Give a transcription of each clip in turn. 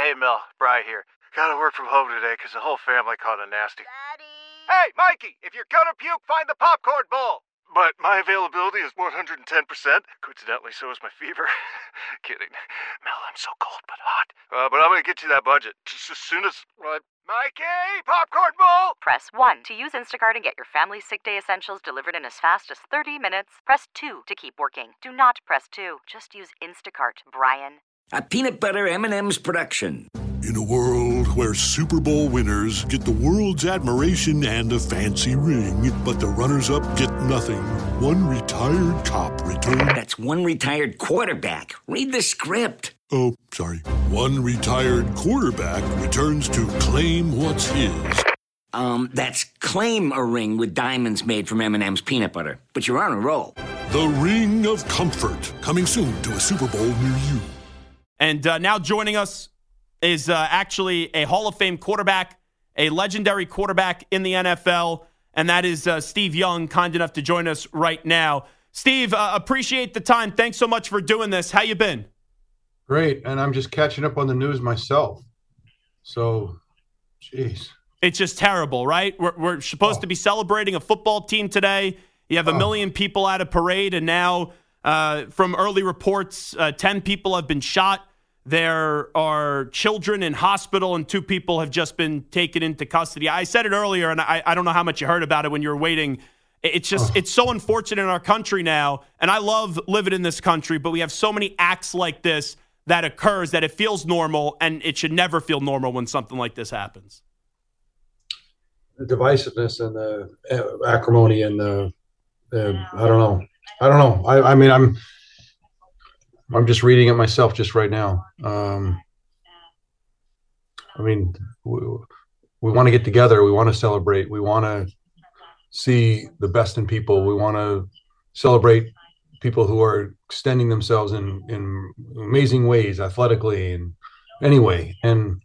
Hey, Mel. Bri here. Gotta work from home today because the whole family caught a nasty... Daddy! Hey, Mikey! If you're gonna puke, find the popcorn bowl! But my availability is 110%. Coincidentally, so is my fever. Kidding. Mel, I'm so cold but hot. But I'm gonna get you that budget just as soon as... Mikey! Popcorn bowl! Press 1 to use Instacart and get your family's sick day essentials delivered in as fast as 30 minutes. Press 2 to keep working. Do not press 2. Just use Instacart, Brian. A peanut butter M&M's production. In a world where Super Bowl winners get the world's admiration and a fancy ring, but the runners-up get nothing, one retired cop returns... That's one retired quarterback. Read the script. Oh, sorry. One retired quarterback returns to claim what's his. That's claim a ring with diamonds made from M&M's peanut butter. But you're on a roll. The Ring of Comfort, coming soon to a Super Bowl near you. And now joining us is actually a Hall of Fame quarterback, a legendary quarterback in the NFL, and that is Steve Young, kind enough to join us right now. Steve, appreciate the time. Thanks so much for doing this. How you been? Great, and I'm just catching up on the news myself. So, jeez. It's just terrible, right? We're supposed to be celebrating a football team today. You have a million people at a parade, and now from early reports, 10 people have been shot. There are children in hospital, and 2 people have just been taken into custody. I said it earlier, and I don't know how much you heard about it when you were waiting. It's just it's so unfortunate in our country now, and I love living in this country, but we have so many acts like this that occurs that it feels normal, and it should never feel normal when something like this happens. The divisiveness and the acrimony and the I don't know. I mean, I'm just reading it myself just right now. I mean, we want to get together. We want to celebrate. We want to see the best in people. We want to celebrate people who are extending themselves in amazing ways, athletically and anyway. And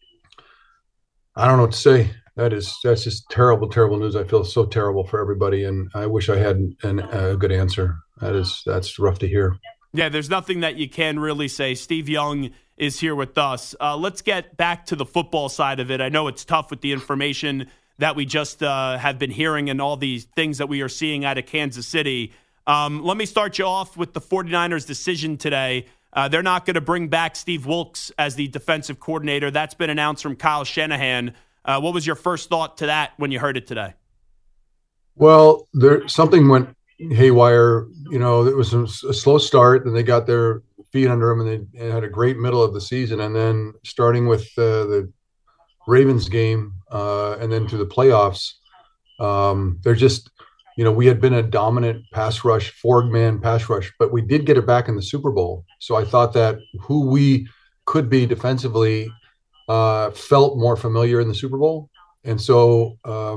I don't know what to say. That's just terrible, terrible news. I feel so terrible for everybody, and I wish I had a good answer. That's rough to hear. Yeah, there's nothing that you can really say. Steve Young is here with us. Let's get back to the football side of it. I know it's tough with the information that we just have been hearing and all these things that we are seeing out of Kansas City. Let me start you off with the 49ers' decision today. They're not going to bring back Steve Wilks as the defensive coordinator. That's been announced from Kyle Shanahan. What was your first thought to that when you heard it today? Well, something went haywire. You know, it was a slow start, and they got their feet under them, and they had a great middle of the season. And then starting with the Ravens game and then to the playoffs, they're just, you know, we had been a dominant pass rush, 4-man pass rush, but we did get it back in the Super Bowl. So I thought that who we could be defensively felt more familiar in the Super Bowl. And so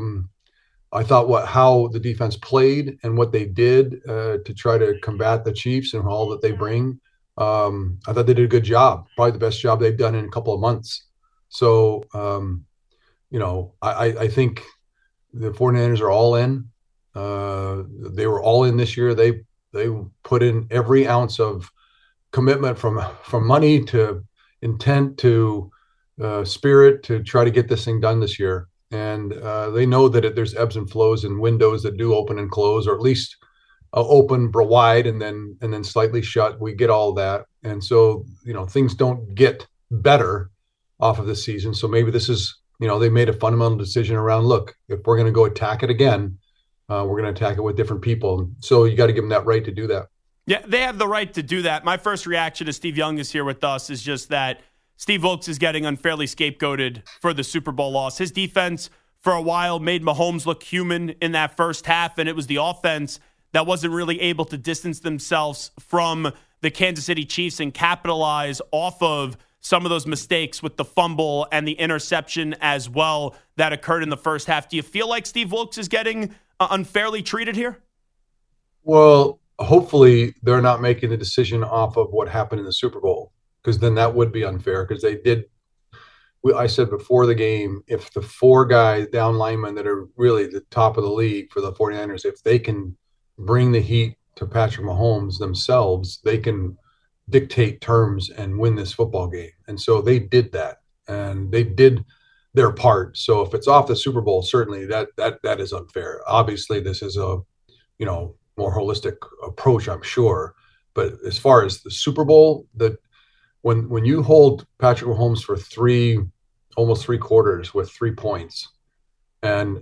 I thought how the defense played and what they did to try to combat the Chiefs and all that they bring. I thought they did a good job, probably the best job they've done in a couple of months. So, you know, I think the 49ers are all in. They were all in this year. They put in every ounce of commitment from money to intent to spirit to try to get this thing done this year. And they know that there's ebbs and flows and windows that do open and close, or at least open wide and then slightly shut. We get all that. And so, you know, things don't get better off of this season. So maybe this is, you know, they made a fundamental decision around, look, if we're going to go attack it again, we're going to attack it with different people. So you got to give them that right to do that. Yeah, they have the right to do that. My first reaction to Steve Young is here with us is just that Steve Wilks is getting unfairly scapegoated for the Super Bowl loss. His defense for a while made Mahomes look human in that first half, and it was the offense that wasn't really able to distance themselves from the Kansas City Chiefs and capitalize off of some of those mistakes with the fumble and the interception as well that occurred in the first half. Do you feel like Steve Wilks is getting unfairly treated here? Well, hopefully they're not making the decision off of what happened in the Super Bowl, because then that would be unfair, because they did. I said before the game, if the 4 guys down linemen that are really the top of the league for the 49ers, if they can bring the heat to Patrick Mahomes themselves, they can dictate terms and win this football game. And so they did that, and they did their part. So if it's off the Super Bowl, certainly that is unfair. Obviously, this is a more holistic approach, I'm sure. But as far as the Super Bowl, when you hold Patrick Mahomes for almost 3 quarters with 3 points, and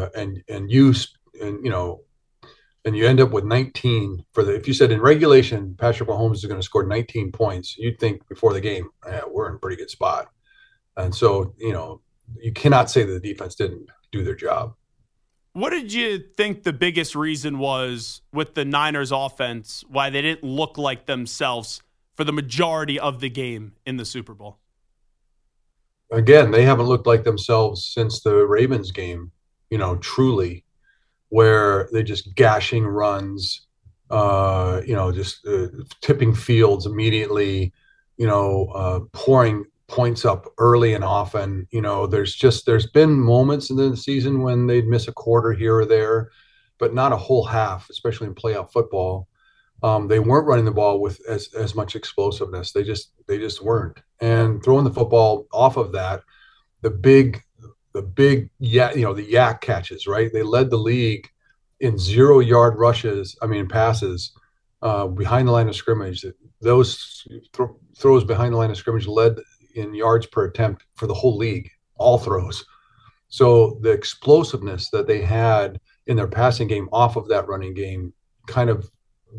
you end up with 19 if you said in regulation Patrick Mahomes is going to score 19 points, you'd think before the game, we're in a pretty good spot. And so, you cannot say that the defense didn't do their job. What did you think the biggest reason was with the Niners offense, why they didn't look like themselves for the majority of the game in the Super Bowl? Again, they haven't looked like themselves since the Ravens game, truly, where they're just gashing runs, tipping fields immediately, pouring points up early and often. There's been moments in the season when they'd miss a quarter here or there, but not a whole half, especially in playoff football. They weren't running the ball with as much explosiveness. They just weren't. And throwing the football off of that, the yak catches, right? They led the league in 0-yard passes behind the line of scrimmage. Those throws behind the line of scrimmage led in yards per attempt for the whole league, all throws. So the explosiveness that they had in their passing game off of that running game kind of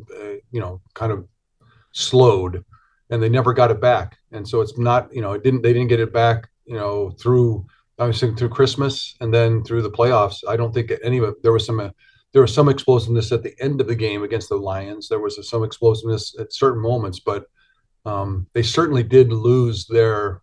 slowed, and they never got it back. And so it's not, they didn't get it back, through Christmas and then through the playoffs. I don't think any of it. There was some explosiveness at the end of the game against the Lions. There was some explosiveness at certain moments, but they certainly did lose their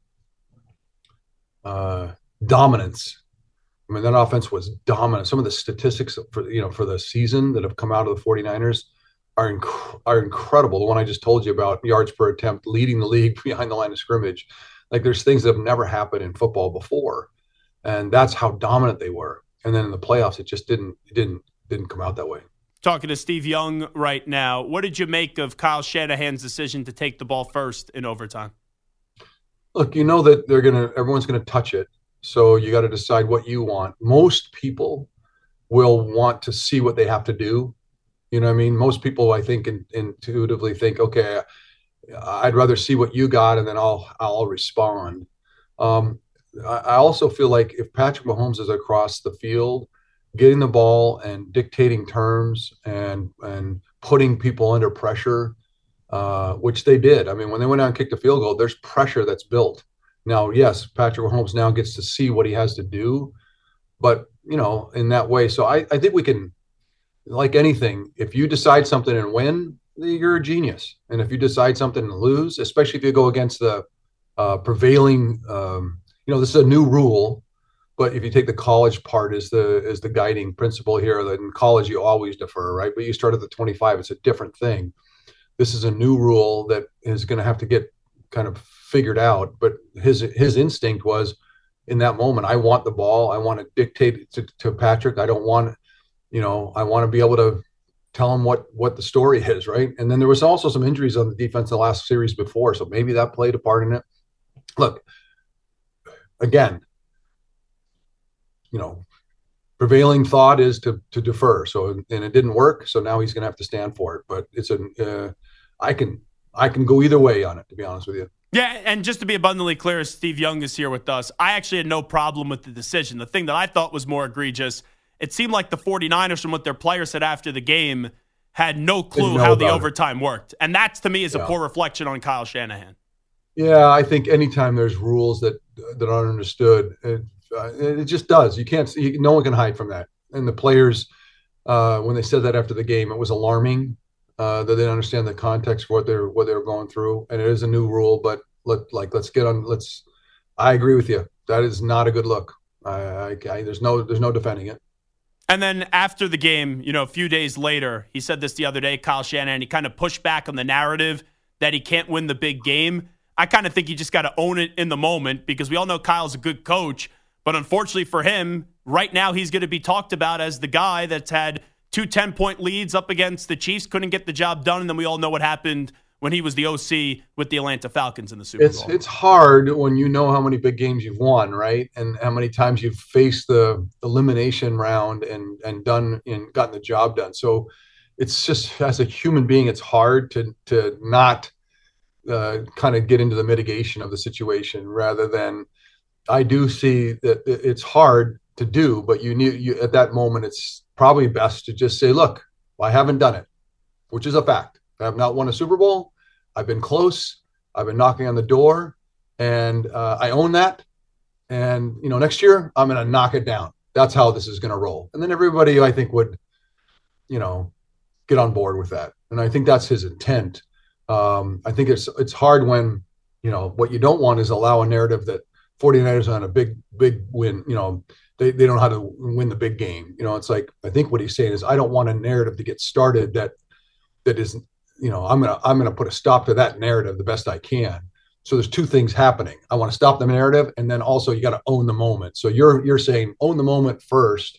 dominance. I mean, that offense was dominant. Some of the statistics for the season that have come out of the 49ers are incredible. The one I just told you about, yards per attempt, leading the league behind the line of scrimmage. Like, there's things that have never happened in football before, and that's how dominant they were. And then in the playoffs, it just didn't come out that way. Talking to Steve Young right now. What did you make of Kyle Shanahan's decision to take the ball first in overtime? Look, that everyone's gonna touch it, so you got to decide what you want. Most people will want to see what they have to do. You know what I mean? Most people, I think, intuitively think, okay, I'd rather see what you got, and then I'll respond. I also feel like if Patrick Mahomes is across the field, getting the ball and dictating terms and putting people under pressure, which they did. I mean, when they went out and kicked the field goal, there's pressure that's built. Now, yes, Patrick Mahomes now gets to see what he has to do, but in that way. So I think we can, like anything, if you decide something and win, you're a genius. And if you decide something and lose, especially if you go against the prevailing, this is a new rule. But if you take the college part as the guiding principle here, that in college you always defer, right? But you start at the 25, it's a different thing. This is a new rule that is going to have to get kind of figured out. But his instinct was, in that moment, I want the ball. I want to dictate to Patrick. I don't want, I want to be able to tell him what the story is, right? And then there was also some injuries on the defense in the last series before, so maybe that played a part in it. Look, again, prevailing thought is to defer. So, and it didn't work. So now he's going to have to stand for it. But it's I can go either way on it, to be honest with you. Yeah, and just to be abundantly clear, Steve Young is here with us. I actually had no problem with the decision. The thing that I thought was more egregious, it seemed like the 49ers, from what their players said after the game, had no clue how the overtime worked. And that, to me, is a poor reflection on Kyle Shanahan. Yeah, I think anytime there's rules that aren't understood, it just does. No one can hide from that. And the players, when they said that after the game, it was alarming that they didn't understand the context for what they were going through. And it is a new rule, but let's get on. I agree with you. That is not a good look. There's no defending it. And then after the game, a few days later, he said this the other day, Kyle Shanahan, he kind of pushed back on the narrative that he can't win the big game. I kind of think you just got to own it in the moment, because we all know Kyle's a good coach. But unfortunately for him, right now he's going to be talked about as the guy that's had 2 10-point leads up against the Chiefs, couldn't get the job done, and then we all know what happened when he was the OC with the Atlanta Falcons in the Super Bowl. It's hard when you know how many big games you've won, right? And how many times you've faced the elimination round and gotten the job done. So it's just, as a human being, it's hard to not kind of get into the mitigation of the situation, rather than, I do see that it's hard to do, but you at that moment, it's probably best to just say, look, I haven't done it, which is a fact. I have not won a Super Bowl. I've been close. I've been knocking on the door, and I own that. And, next year I'm going to knock it down. That's how this is going to roll. And then everybody, I think, would, get on board with that. And I think that's his intent. I think it's hard when, what you don't want is allow a narrative that 49ers on a big win, they don't know how to win the big game. It's like, I think what he's saying is, I don't want a narrative to get started that isn't, I'm gonna put a stop to that narrative the best I can. So there's two things happening. I want to stop the narrative, and then also you got to own the moment. So you're saying own the moment first,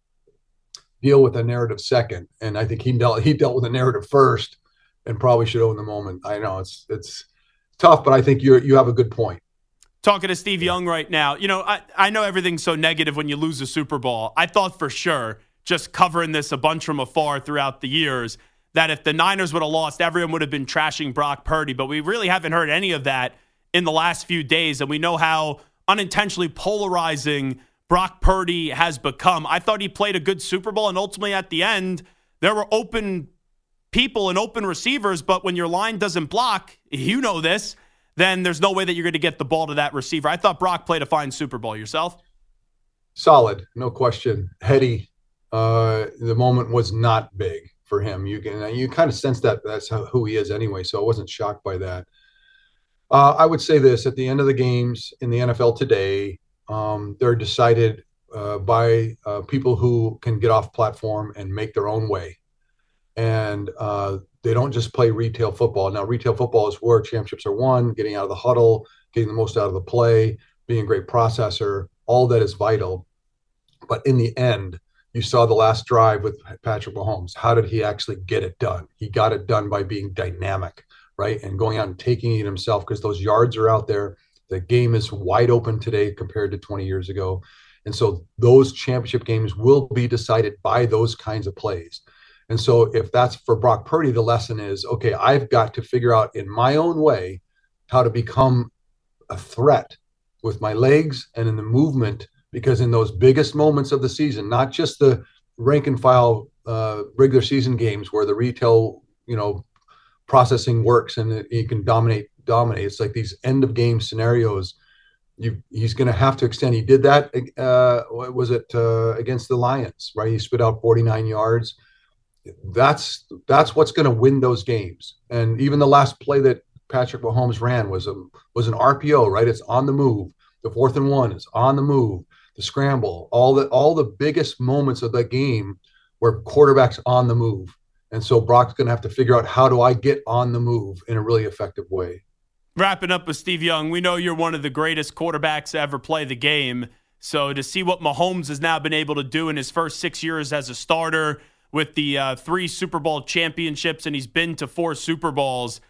deal with the narrative second. And I think he dealt with the narrative first, and probably should own the moment. I know it's tough, but I think you have a good point. Talking to Steve Young right now, I know everything's so negative when you lose a Super Bowl. I thought for sure, just covering this a bunch from afar throughout the years, that if the Niners would have lost, everyone would have been trashing Brock Purdy. But we really haven't heard any of that in the last few days, and we know how unintentionally polarizing Brock Purdy has become. I thought he played a good Super Bowl, and ultimately at the end, there were open people and open receivers, but when your line doesn't block, this, then there's no way that you're going to get the ball to that receiver. I thought Brock played a fine Super Bowl. Yourself? Solid, no question. Heady. The moment was not big for him. You kind of sense that that's who he is anyway, so I wasn't shocked by that. I would say this: at the end of the games in the NFL today, they're decided by people who can get off platform and make their own way. And they don't just play retail football. Now, retail football is where championships are won, getting out of the huddle, getting the most out of the play, being a great processor. All that is vital. But in the end, you saw the last drive with Patrick Mahomes. How did he actually get it done? He got it done by being dynamic, right? And going out and taking it himself, because those yards are out there. The game is wide open today compared to 20 years ago. And so those championship games will be decided by those kinds of plays. And so if that's for Brock Purdy, the lesson is, okay, I've got to figure out in my own way how to become a threat with my legs and in the movement, because in those biggest moments of the season, not just the rank and file regular season games where the retail, processing works and you can dominate. It's like these end of game scenarios. He's going to have to extend. He did that. Against the Lions, right? He spit out 49 yards. That's what's going to win those games. And even the last play that Patrick Mahomes ran was an RPO, right? It's on the move. The 4th and 1 is on the move. The scramble, all the biggest moments of that game were quarterbacks on the move. And so Brock's going to have to figure out, how do I get on the move in a really effective way? Wrapping up with Steve Young, we know you're one of the greatest quarterbacks to ever play the game. So to see what Mahomes has now been able to do in his first 6 years as a starter, with the 3 Super Bowl championships, and he's been to 4 Super Bowls.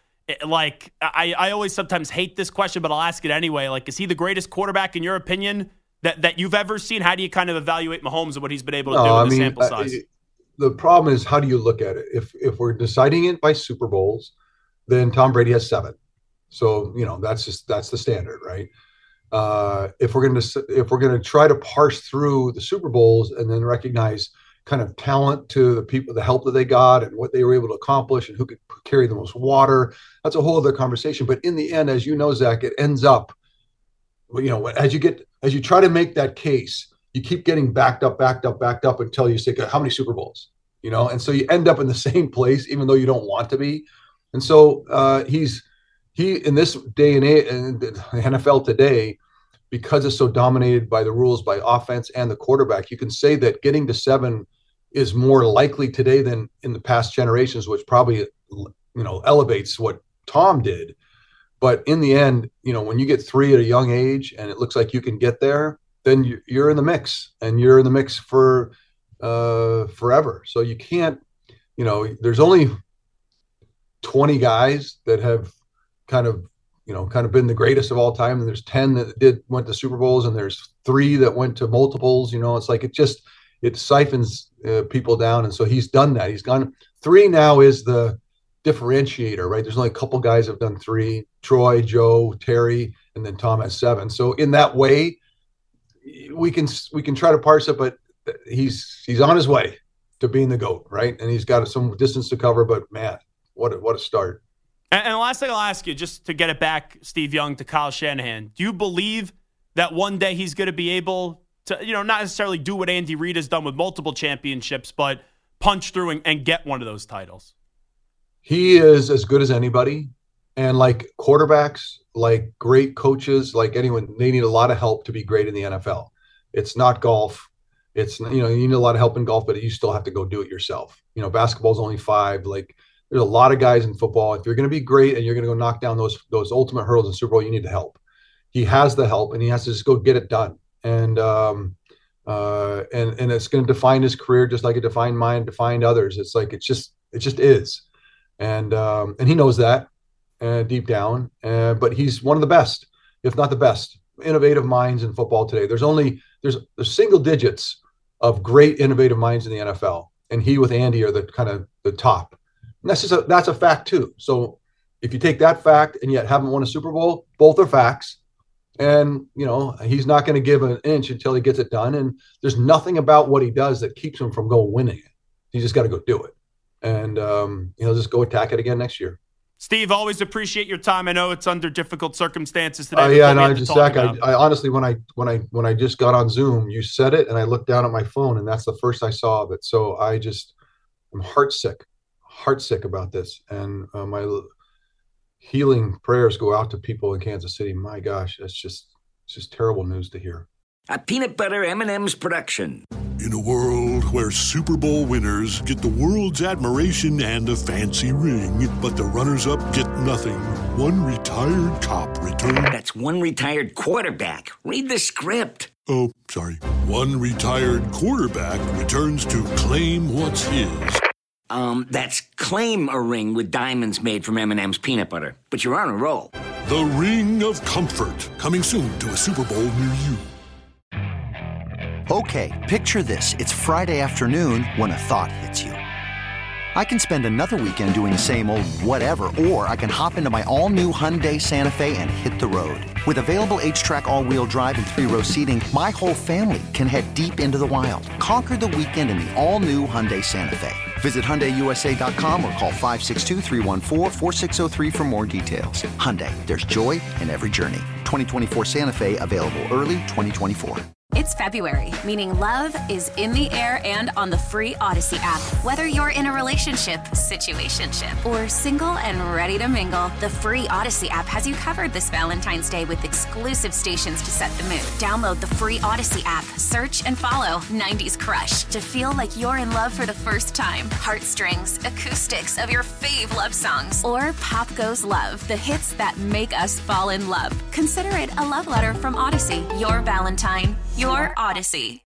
I always sometimes hate this question, but I'll ask it anyway. Is he the greatest quarterback in your opinion that you've ever seen? How do you kind of evaluate Mahomes and what he's been able to do in the sample size? The problem is, how do you look at it? If we're deciding it by Super Bowls, then Tom Brady has 7. So that's the standard, right? If we're going to try to parse through the Super Bowls and then recognize kind of talent to the people, the help that they got and what they were able to accomplish and who could carry the most water, that's a whole other conversation. But in the end, as you know, Zach, it ends up, as you try to make that case, you keep getting backed up until you say, how many Super Bowls, and so you end up in the same place, even though you don't want to be. And so he in this day and age, in the NFL today, because it's so dominated by the rules, by offense and the quarterback, you can say that getting to 7 is more likely today than in the past generations, which probably, elevates what Tom did. But in the end, when you get 3 at a young age and it looks like you can get there, then you're in the mix, and you're in the mix for forever. So you can't, there's only 20 guys that have kind of been the greatest of all time. And there's 10 that went to Super Bowls, and there's 3 that went to multiples. It's like it siphons people down. And so he's done that. He's gone 3 now is the differentiator, right? There's only a couple guys that have done 3, Troy, Joe, Terry, and then Tom has 7. So in that way, we can try to parse it, but he's on his way to being the GOAT, right? And he's got some distance to cover, but man, what a start. And the last thing I'll ask you, just to get it back, Steve Young, to Kyle Shanahan, do you believe that one day he's going to be able to, not necessarily do what Andy Reid has done with multiple championships, but punch through and get one of those titles? He is as good as anybody. And like quarterbacks, like great coaches, like anyone, they need a lot of help to be great in the NFL. It's not golf. It's, you need a lot of help in golf, but you still have to go do it yourself. Basketball's only 5. Like, there's a lot of guys in football. If you're going to be great and you're going to go knock down those ultimate hurdles in Super Bowl, you need the help. He has the help, and he has to just go get it done. And it's going to define his career just like it defined mine, defined others. It's like it just is, and he knows that deep down. But he's one of the best, if not the best, innovative minds in football today. There's single digits of great innovative minds in the NFL, and he with Andy are the kind of the top. And that's a fact too. So if you take that fact and yet haven't won a Super Bowl, both are facts. And, he's not going to give an inch until he gets it done. And there's nothing about what he does that keeps him from winning it. He just got to go do it. And he'll just go attack it again next year. Steve, always appreciate your time. I know it's under difficult circumstances today. Zach, I honestly, when I just got on Zoom, you said it, and I looked down at my phone, and that's the first I saw of it. So I'm heartsick about this, and my healing prayers go out to people in Kansas City. My gosh, it's just terrible news to hear. A peanut butter M&M's production. In a world where Super Bowl winners get the world's admiration and a fancy ring, but the runners-up get nothing, one retired cop returns. That's one retired quarterback. Read the script. Oh, sorry. One retired quarterback returns to claim what's his. That's claim a ring with diamonds made from M&M's peanut butter. But you're on a roll. The Ring of Comfort, coming soon to a Super Bowl near you. Okay, picture this. It's Friday afternoon when a thought hits you. I can spend another weekend doing the same old whatever, or I can hop into my all-new Hyundai Santa Fe and hit the road. With available H-Track all-wheel drive and 3-row seating, my whole family can head deep into the wild. Conquer the weekend in the all-new Hyundai Santa Fe. Visit HyundaiUSA.com or call 562-314-4603 for more details. Hyundai, there's joy in every journey. 2024 Santa Fe, available early 2024. It's February, meaning love is in the air and on the free Odyssey app. Whether you're in a relationship, situationship, or single and ready to mingle, the free Odyssey app has you covered this Valentine's Day with exclusive stations to set the mood. Download the free Odyssey app, search and follow 90s Crush to feel like you're in love for the first time. Heartstrings, acoustics of your fave love songs, or Pop Goes Love, the hits that make us fall in love. Consider it a love letter from Odyssey, your Valentine. Your Odyssey.